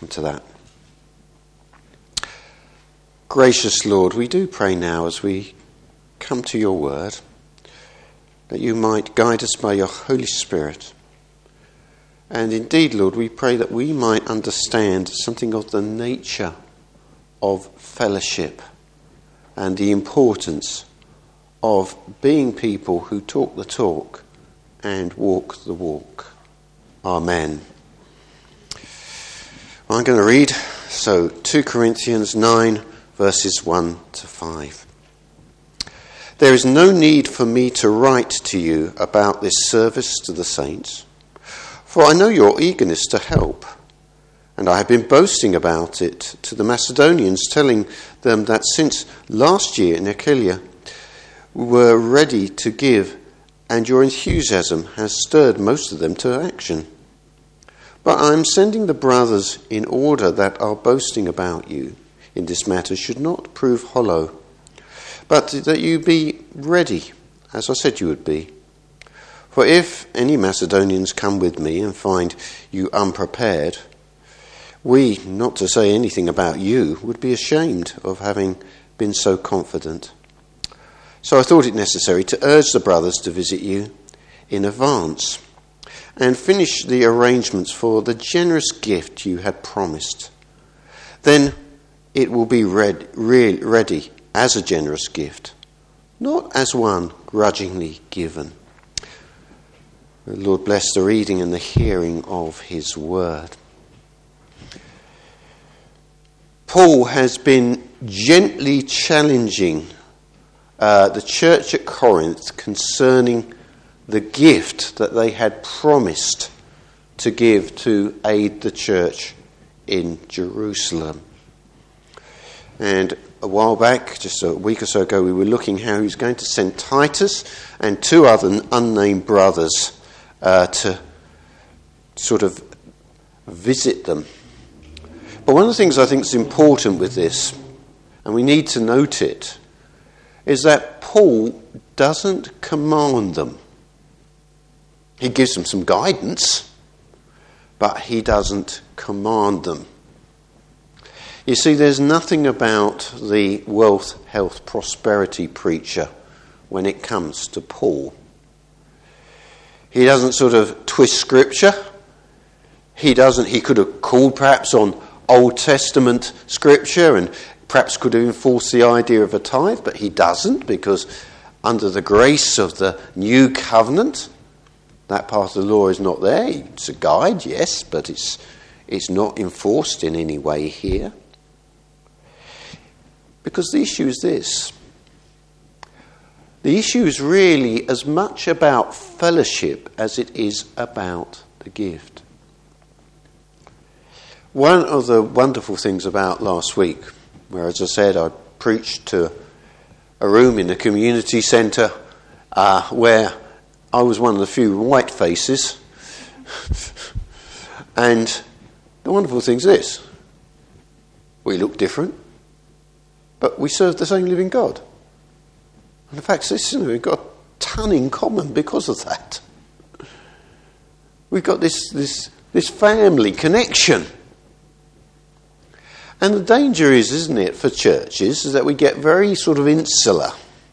come to that. Gracious Lord, we do pray now as we come to your word that you might guide us by your Holy Spirit. And indeed, Lord, we pray that we might understand something of the nature of fellowship and the importance of being people who talk the talk and walk the walk. Amen. I'm going to read, 2 Corinthians 9, verses 1 to 5. There is no need for me to write to you about this service to the saints, for I know your eagerness to help, and I have been boasting about it to the Macedonians, telling them that since last year in Achaia we were ready to give, and your enthusiasm has stirred most of them to action. But I am sending the brothers in order that our boasting about you in this matter should not prove hollow, but that you be ready, as I said you would be. For if any Macedonians come with me and find you unprepared, we, not to say anything about you, would be ashamed of having been so confident. So I thought it necessary to urge the brothers to visit you in advance and finish the arrangements for the generous gift you had promised. Then it will be ready as a generous gift, not as one grudgingly given. The Lord bless the reading and the hearing of his word. Paul has been gently challenging the church at Corinth concerning the gift that they had promised to give to aid the church in Jerusalem. And a while back, just a week or so ago, we were looking how he was going to send Titus and two other unnamed brothers to sort of visit them. But one of the things I think is important with this, and we need to note it, is that Paul doesn't command them. He gives them some guidance, but he doesn't command them. You see, there's nothing about the wealth, health, prosperity preacher when it comes to Paul. He doesn't sort of twist scripture. He could have called perhaps on Old Testament scripture and perhaps could have enforced the idea of a tithe, but he doesn't, because under the grace of the new covenant, that part of the law is not there. It's a guide, yes, but it's not enforced in any way here. Because the issue is this. The issue is really as much about fellowship as it is about the gift. One of the wonderful things about last week, where, as I said, I preached to a room in the community centre where I was one of the few white faces. And the wonderful thing is this. We look different, but we serve the same living God. And the fact is, we've got a ton in common because of that. We've got this family connection. And the danger is, isn't it, for churches, is that we get very sort of insular.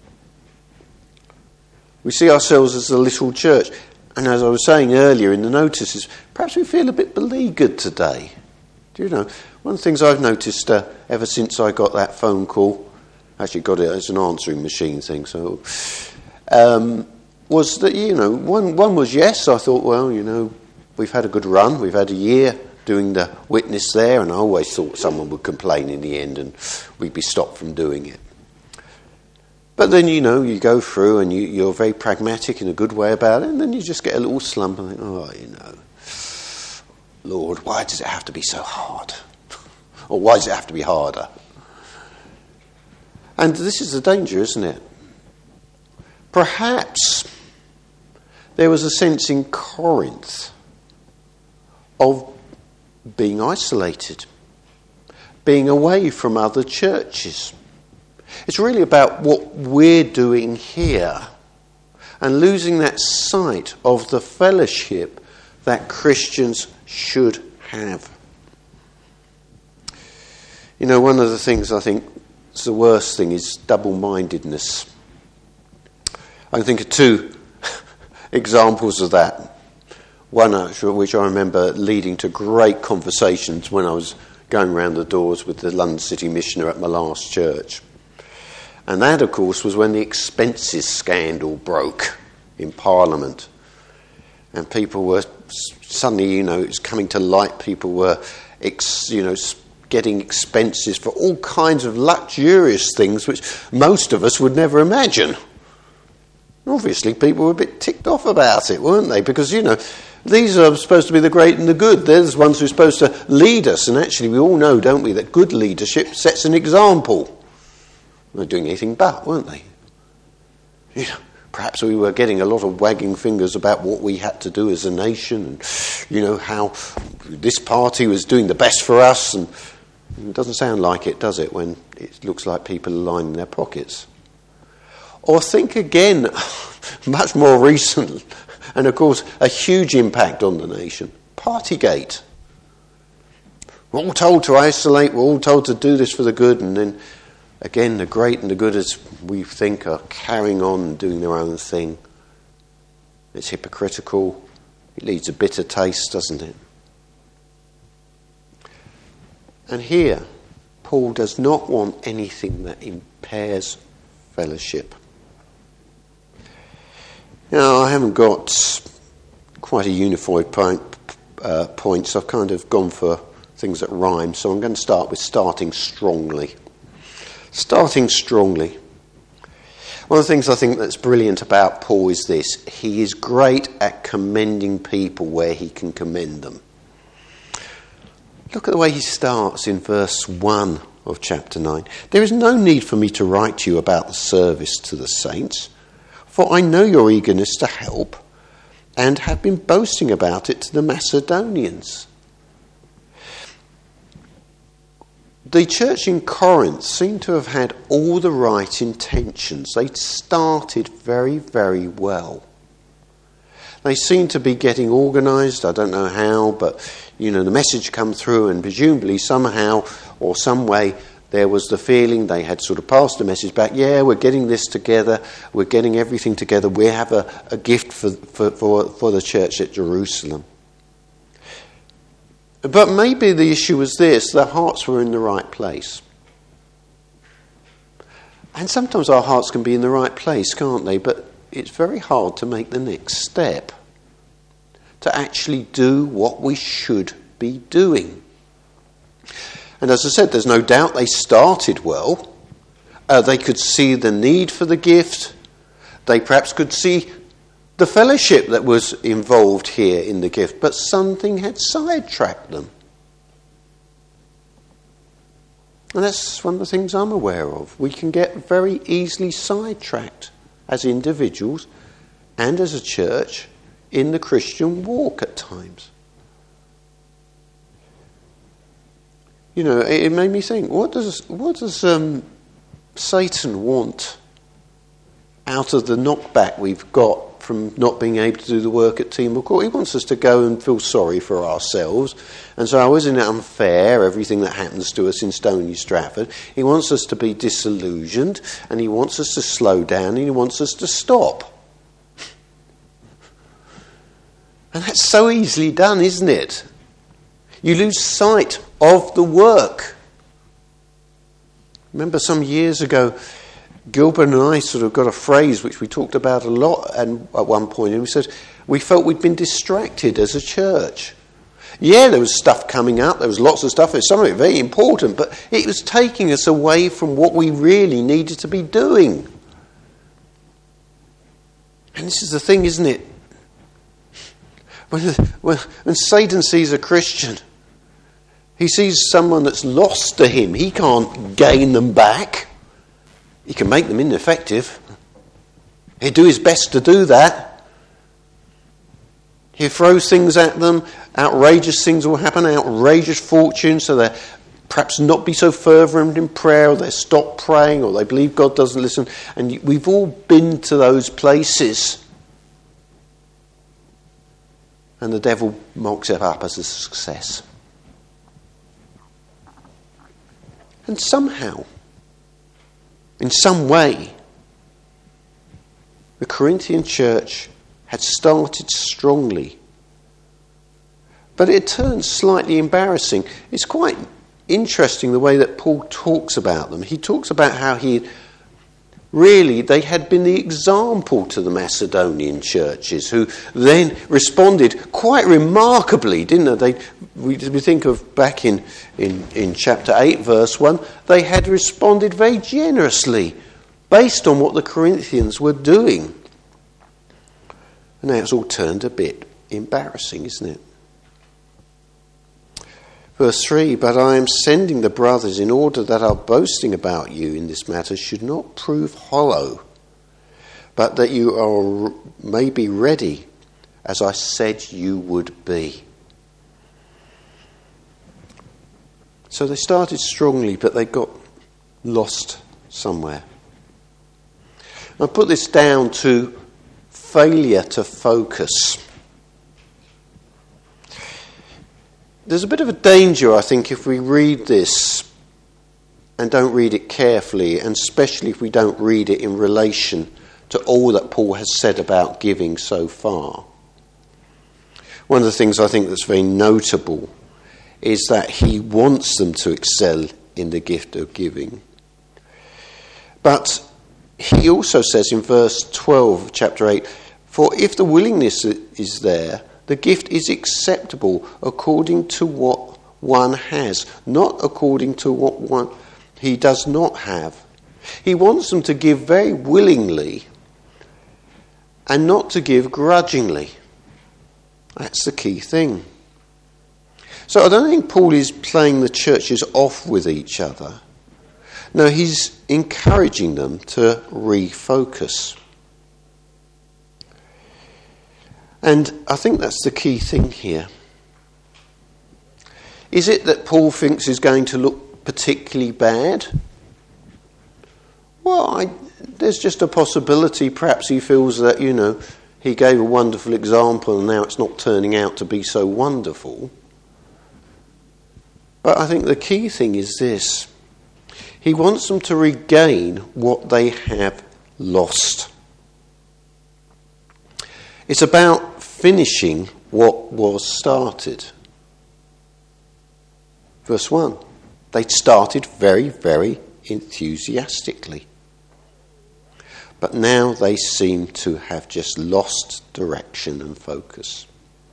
We see ourselves as a little church. And as I was saying earlier in the notices, perhaps we feel a bit beleaguered today. Do you know, one of the things I've noticed ever since I got that phone call, actually got it as an answering machine thing, so was that, one was yes, I thought, well, we've had a good run, we've had a year doing the witness there, and I always thought someone would complain in the end and we'd be stopped from doing it. But then, you go through and you're very pragmatic in a good way about it, and then you just get a little slump and think, Lord, why does it have to be so hard? Or why does it have to be harder? And this is the danger, isn't it? Perhaps there was a sense in Corinth of being isolated, being away from other churches. It's really about what we're doing here and losing that sight of the fellowship that Christians should have. You know, one of the things I think is the worst thing is double-mindedness. I can think of two examples of that. One, actually, which I remember leading to great conversations when I was going around the doors with the London City Missioner at my last church. And that, of course, was when the expenses scandal broke in Parliament. And people were suddenly, it's coming to light. People were, getting expenses for all kinds of luxurious things which most of us would never imagine. Obviously, people were a bit ticked off about it, weren't they? Because, these are supposed to be the great and the good. They're the ones who are supposed to lead us. And actually, we all know, don't we, that good leadership sets an example. They were doing anything but, weren't they? Perhaps we were getting a lot of wagging fingers about what we had to do as a nation and, how this party was doing the best for us. And it doesn't sound like it, does it, when it looks like people are lining their pockets. Or think again, much more recent, and of course a huge impact on the nation, Partygate. We're all told to isolate, we're all told to do this for the good, and then again the great and the good, as we think, are carrying on and doing their own thing. It's hypocritical, it leaves a bitter taste, doesn't it? And here, Paul does not want anything that impairs fellowship. Now, I haven't got quite a unified point, so I've kind of gone for things that rhyme. So I'm going to start with starting strongly. Starting strongly. One of the things I think that's brilliant about Paul is this. He is great at commending people where he can commend them. Look at the way he starts in verse 1 of chapter 9. There is no need for me to write to you about the service to the saints, for I know your eagerness to help and have been boasting about it to the Macedonians. The church in Corinth seemed to have had all the right intentions. They'd started very, very well. They seemed to be getting organised. I don't know how, but, the message come through, and presumably somehow or some way there was the feeling they had sort of passed the message back. Yeah, we're getting this together. We're getting everything together. We have a gift for the church at Jerusalem. But maybe the issue was this: their hearts were in the right place. And sometimes our hearts can be in the right place, can't they? But it's very hard to make the next step, to actually do what we should be doing. And as I said, there's no doubt they started well. They could see the need for the gift. They perhaps could see the fellowship that was involved here in the gift, but something had sidetracked them. And that's one of the things I'm aware of. We can get very easily sidetracked as individuals and as a church in the Christian walk at times. It made me think, what does Satan want out of the knockback we've got from not being able to do the work at Timor Court? He wants us to go and feel sorry for ourselves and say, isn't it unfair, everything that happens to us in Stony Stratford? He wants us to be disillusioned, and he wants us to slow down, and he wants us to stop. And that's so easily done, isn't it? You lose sight of the work. Remember some years ago, Gilbert and I sort of got a phrase which we talked about a lot at one point, and we said we felt we'd been distracted as a church. Yeah, there was stuff coming up, there was lots of stuff, some of it very important, but it was taking us away from what we really needed to be doing. And this is the thing, isn't it? When Satan sees a Christian, he sees someone that's lost to him. He can't gain them back. He can make them ineffective. He'll do his best to do that. He throws things at them. Outrageous things will happen. Outrageous fortunes. So they'll perhaps not be so fervent in prayer, or they stop praying, or they believe God doesn't listen. And we've all been to those places. And the devil mocks it up as a success. And somehow, in some way, the Corinthian church had started strongly. But it turned slightly embarrassing. It's quite interesting the way that Paul talks about them. He talks about how they had been the example to the Macedonian churches, who then responded quite remarkably, didn't they? We think of back in chapter 8, verse 1, they had responded very generously based on what the Corinthians were doing. And now it's all turned a bit embarrassing, isn't it? Verse 3, but I am sending the brothers in order that our boasting about you in this matter should not prove hollow, but that you may be ready, as I said you would be. So they started strongly, but they got lost somewhere. I put this down to failure to focus. There's a bit of a danger, I think, if we read this and don't read it carefully, and especially if we don't read it in relation to all that Paul has said about giving so far. One of the things I think that's very notable is that he wants them to excel in the gift of giving. But he also says in verse 12 of chapter 8, for if the willingness is there, the gift is acceptable according to what one has, not according to what he does not have. He wants them to give very willingly and not to give grudgingly. That's the key thing. So I don't think Paul is playing the churches off with each other. No, he's encouraging them to refocus. And I think that's the key thing here. Is it that Paul thinks is going to look particularly bad? Well, there's just a possibility. Perhaps he feels that, he gave a wonderful example and now it's not turning out to be so wonderful. But I think the key thing is this. He wants them to regain what they have lost. It's about finishing what was started. Verse 1. They'd started very, very enthusiastically. But now they seem to have just lost direction and focus.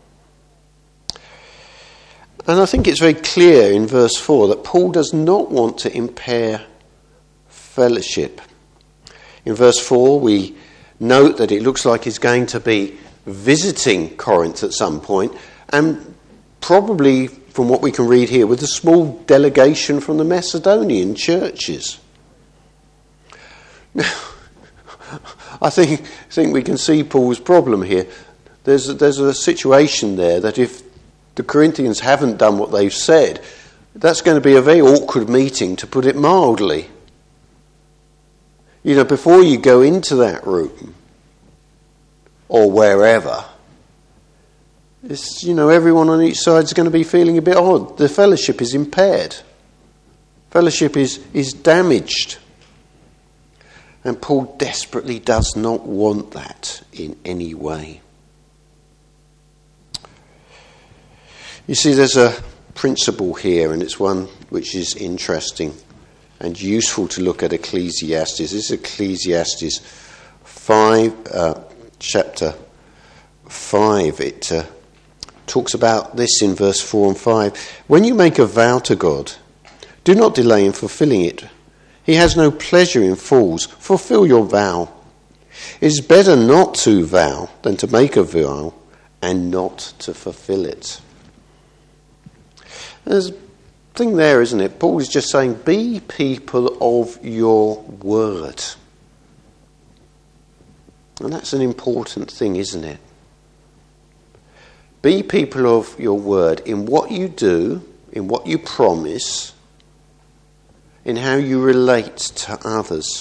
And I think it's very clear in verse 4 that Paul does not want to impair fellowship. In verse 4 we note that it looks like he's going to be visiting Corinth at some point, and probably, from what we can read here, with a small delegation from the Macedonian churches. Now, I think we can see Paul's problem here. There's a situation there that if the Corinthians haven't done what they've said, that's going to be a very awkward meeting, to put it mildly. Before you go into that room, or wherever, it's, everyone on each side is going to be feeling a bit odd. The fellowship is impaired. Fellowship is damaged. And Paul desperately does not want that in any way. You see, there's a principle here, and it's one which is interesting and useful to look at Ecclesiastes. This is Ecclesiastes 5, chapter 5. It talks about this in verse 4 and 5. When you make a vow to God, do not delay in fulfilling it. He has no pleasure in fools. Fulfill your vow. It is better not to vow than to make a vow and not to fulfill it. There's a thing there, isn't it? Paul is just saying, be people of your word. And that's an important thing, isn't it? Be people of your word in what you do, in what you promise, in how you relate to others.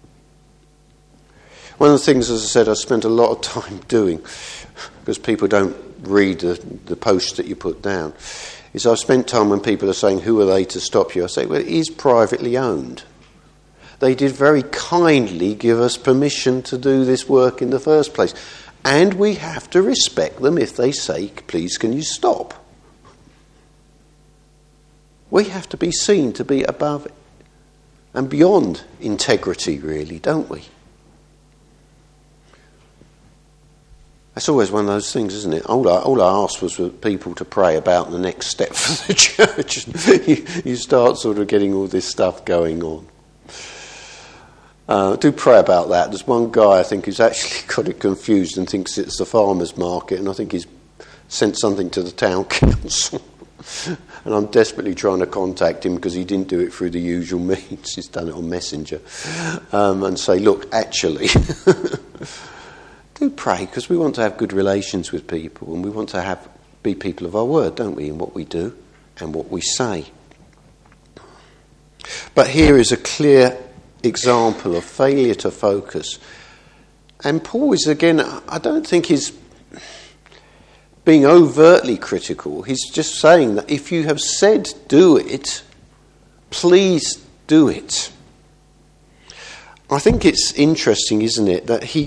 One of the things, as I said, I spent a lot of time doing, because people don't read the post that you put down, is I've spent time when people are saying, who are they to stop you? I say, well, it is privately owned. They did very kindly give us permission to do this work in the first place. And we have to respect them if they say, please, can you stop? We have to be seen to be above and beyond integrity, really, don't we? That's always one of those things, isn't it? All I asked was for people to pray about the next step for the church. You start sort of getting all this stuff going on. Do pray about that. There's one guy, I think, who's actually got it confused and thinks it's the farmer's market, and I think he's sent something to the town council. And I'm desperately trying to contact him because he didn't do it through the usual means. He's done it on Messenger. And say, look, actually... Do pray, because we want to have good relations with people, and we want to be people of our word, don't we, in what we do and what we say. But here is a clear example of failure to focus. And Paul is, again, I don't think he's being overtly critical. He's just saying that if you have said do it, please do it. I think it's interesting, isn't it, that he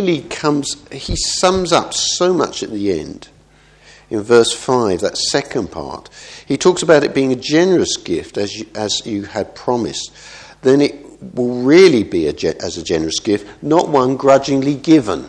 sums up so much at the end. In verse 5, that second part, he talks about it being a generous gift as you had promised. Then it will really be as a generous gift, not one grudgingly given.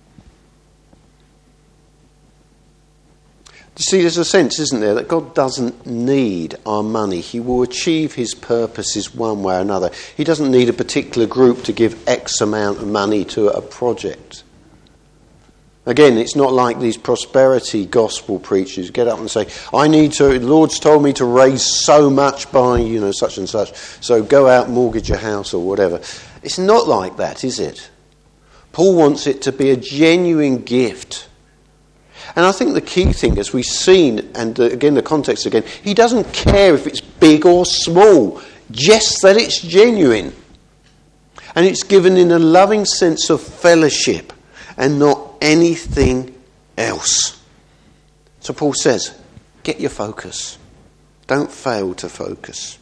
You see, there's a sense, isn't there, that God doesn't need our money. He will achieve his purposes one way or another. He doesn't need a particular group to give X amount of money to a project. Again, it's not like these prosperity gospel preachers who get up and say, the Lord's told me to raise so much by, such and such, so go out and mortgage your house or whatever. It's not like that, is it? Paul wants it to be a genuine gift. And I think the key thing, as we've seen, and again the context again, he doesn't care if it's big or small, just that it's genuine. And it's given in a loving sense of fellowship and not anything else. So Paul says, get your focus. Don't fail to focus.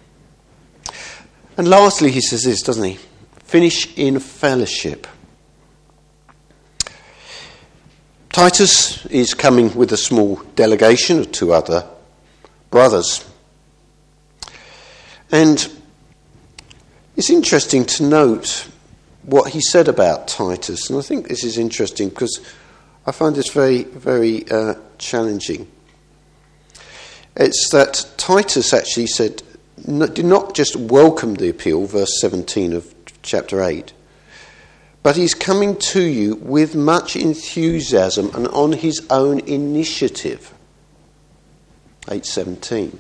And lastly, he says this, doesn't he? Finish in fellowship. Titus is coming with a small delegation of 2 other brothers. And it's interesting to note what he said about Titus. And I think this is interesting because I find this very, very challenging. It's that Titus actually said, did not just welcome the appeal, verse 17 of chapter 8, but he's coming to you with much enthusiasm and on his own initiative. 8:17.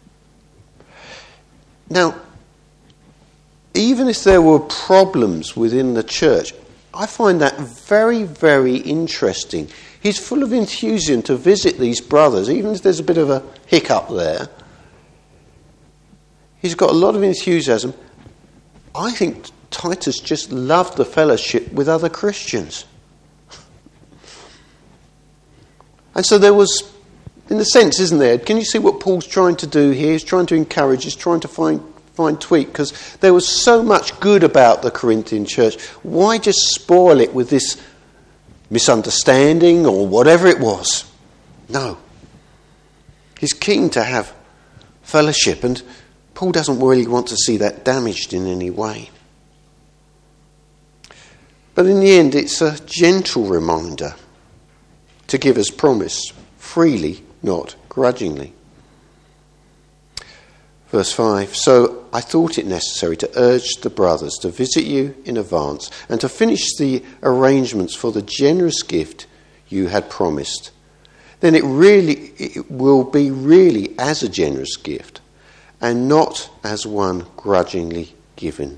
Now, even if there were problems within the church, I find that very, very interesting. He's full of enthusiasm to visit these brothers, even if there's a bit of a hiccup there. He's got a lot of enthusiasm. I think Titus just loved the fellowship with other Christians. And so there was, in the sense, isn't there? Can you see what Paul's trying to do here? He's trying to encourage, he's trying to find tweak, because there was so much good about the Corinthian church. Why just spoil it with this misunderstanding or whatever it was? No. He's keen to have fellowship, and Paul doesn't really want to see that damaged in any way. But in the end, it's a gentle reminder to give as promised, freely, not grudgingly. Verse 5, so I thought it necessary to urge the brothers to visit you in advance and to finish the arrangements for the generous gift you had promised. Then it will be really as a generous gift and not as one grudgingly given.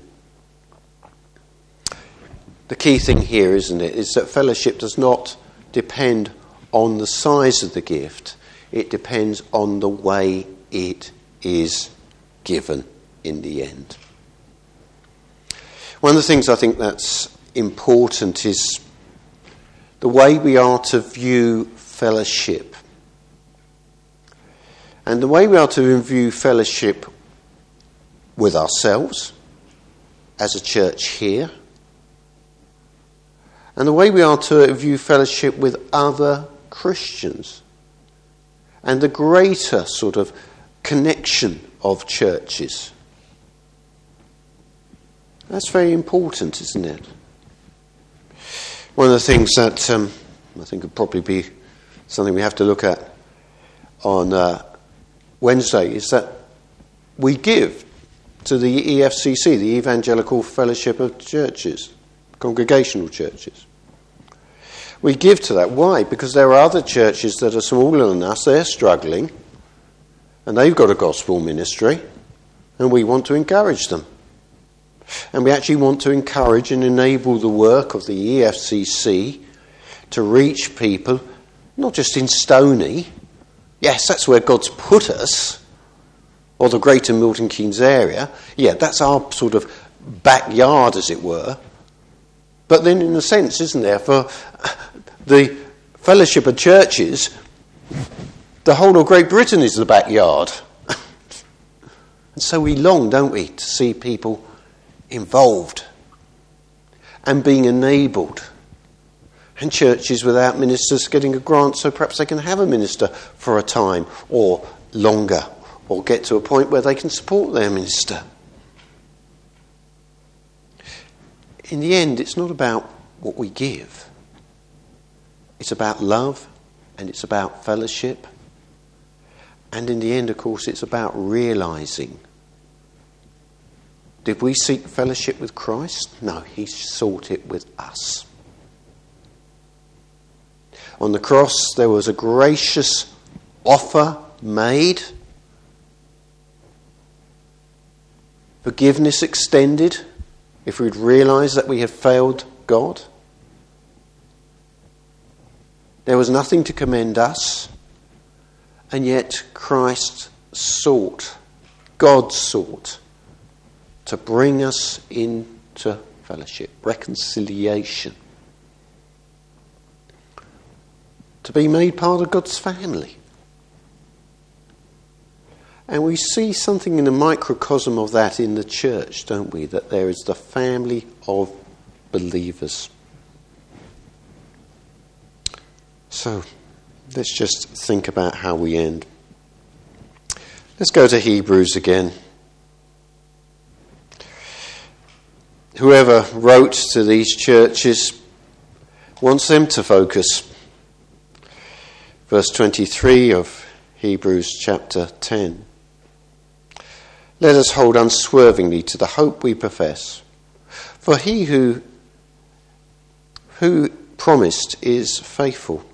The key thing here, isn't it, is that fellowship does not depend on the size of the gift. It depends on the way it is given in the end. One of the things I think that's important is the way we are to view fellowship. And the way we are to view fellowship with ourselves as a church here, and the way we are to view fellowship with other Christians, and the greater sort of connection of churches. That's very important, isn't it? One of the things that I think would probably be something we have to look at on Wednesday is that we give to the EFCC, the Evangelical Fellowship of Churches, congregational churches. We give to that. Why? Because there are other churches that are smaller than us, they're struggling, and they've got a gospel ministry, and we want to encourage them. And we actually want to encourage and enable the work of the EFCC to reach people, not just in Stoney. Yes, that's where God's put us, or the greater Milton Keynes area. Yeah, that's our sort of backyard, as it were. But then in a sense, isn't there, for the fellowship of churches, the whole of Great Britain is the backyard. And so we long, don't we, to see people involved and being enabled. And churches without ministers getting a grant so perhaps they can have a minister for a time or longer, or get to a point where they can support their minister. In the end, it's not about what we give. It's about love, and it's about fellowship. And in the end, of course, it's about realising, did we seek fellowship with Christ? No, he sought it with us. On the cross, there was a gracious offer made, forgiveness extended, if we'd realised that we had failed God. There was nothing to commend us, and yet Christ sought, God sought, to bring us into fellowship, reconciliation, to be made part of God's family. And we see something in the microcosm of that in the church, don't we? That there is the family of believers. So, let's just think about how we end. Let's go to Hebrews again. Whoever wrote to these churches wants them to focus. Verse 23 of Hebrews chapter 10. Let us hold unswervingly to the hope we profess. For he who promised is faithful.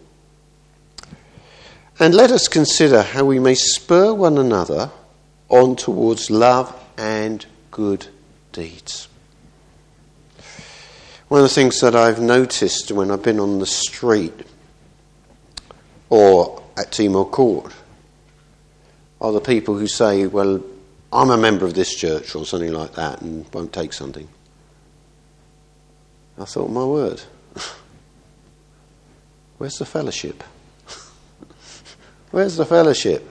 And let us consider how we may spur one another on towards love and good deeds. One of the things that I've noticed when I've been on the street or at Timor Court are the people who say, well, I'm a member of this church or something like that and won't take something. I thought, my word, where's the fellowship? Where's the fellowship?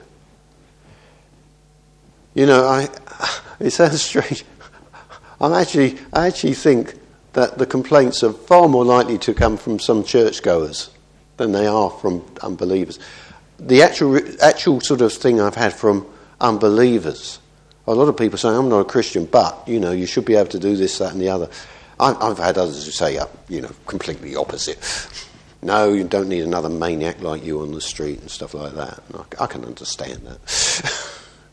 You know, it sounds strange. I actually think that the complaints are far more likely to come from some churchgoers than they are from unbelievers. The actual sort of thing I've had from unbelievers, a lot of people say, I'm not a Christian, but, you know, you should be able to do this, that and the other. I've had others who say, you know, completely opposite. No, you don't need another maniac like you on the street and stuff like that. I can understand that.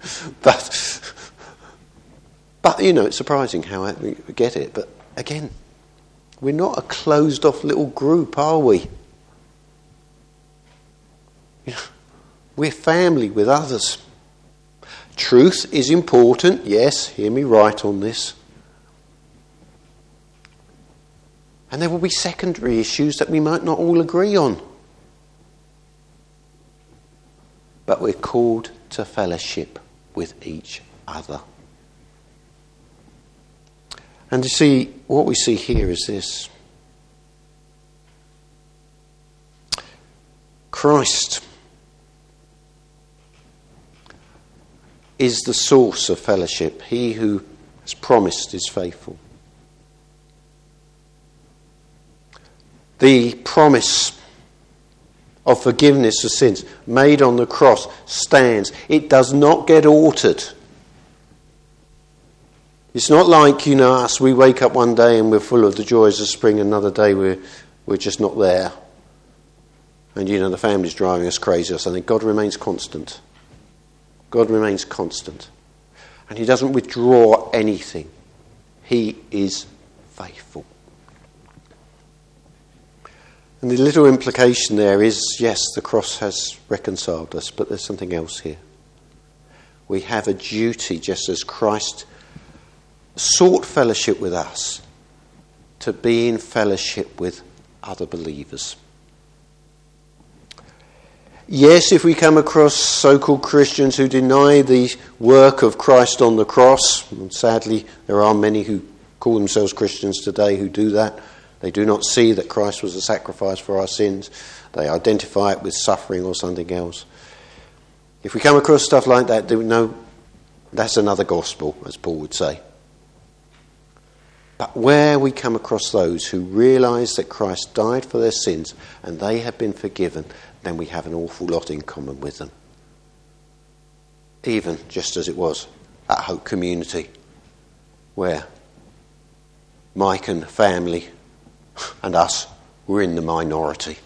But you know, it's surprising how we get it. But again, we're not a closed-off little group, are we? You know, we're family with others. Truth is important, yes, hear me right on this. And there will be secondary issues that we might not all agree on. But we're called to fellowship with each other. And you see, what we see here is this. Christ is the source of fellowship. He who has promised is faithful. The promise of forgiveness of sins made on the cross stands. It does not get altered. It's not like, us, we wake up one day and we're full of the joys of spring, another day we're just not there. And the family's driving us crazy or something. God remains constant. God remains constant. And he doesn't withdraw anything. He is faithful. And the little implication there is, yes, the cross has reconciled us, but there's something else here. We have a duty, just as Christ sought fellowship with us, to be in fellowship with other believers. Yes, if we come across so-called Christians who deny the work of Christ on the cross, and sadly there are many who call themselves Christians today who do that, they do not see that Christ was a sacrifice for our sins. They identify it with suffering or something else. If we come across stuff like that, no, that's another gospel, as Paul would say. But where we come across those who realise that Christ died for their sins and they have been forgiven, then we have an awful lot in common with them. Even just as it was at Hope Community, where Mike and family and us were in the minority.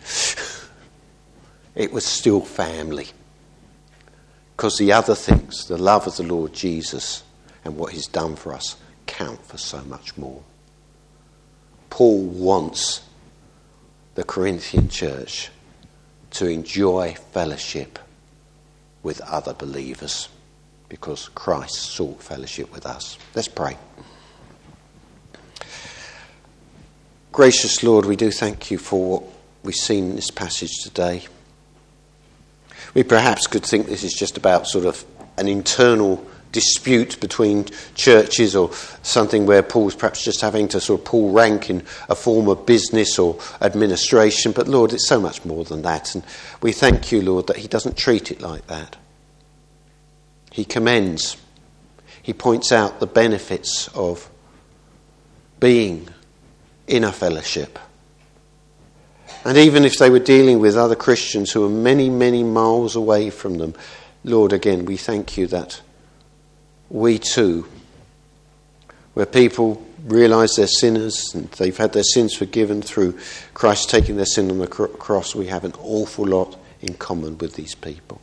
It was still family. Because the other things, the love of the Lord Jesus and what he's done for us, count for so much more. Paul wants the Corinthian church to enjoy fellowship with other believers because Christ sought fellowship with us. Let's pray. Gracious Lord, we do thank you for what we've seen in this passage today. We perhaps could think this is just about sort of an internal dispute between churches or something where Paul's perhaps just having to sort of pull rank in a form of business or administration. But Lord, it's so much more than that. And we thank you, Lord, that he doesn't treat it like that. He commends. He points out the benefits of being in a fellowship. And even if they were dealing with other Christians who are many, many miles away from them, Lord, again, we thank you that we too, where people realise they're sinners and they've had their sins forgiven through Christ taking their sin on the cross, we have an awful lot in common with these people.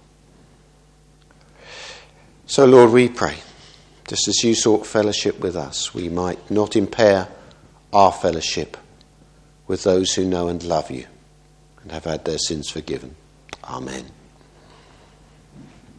So, Lord, we pray, just as you sought fellowship with us, we might not impair our fellowship with those who know and love you and have had their sins forgiven. Amen.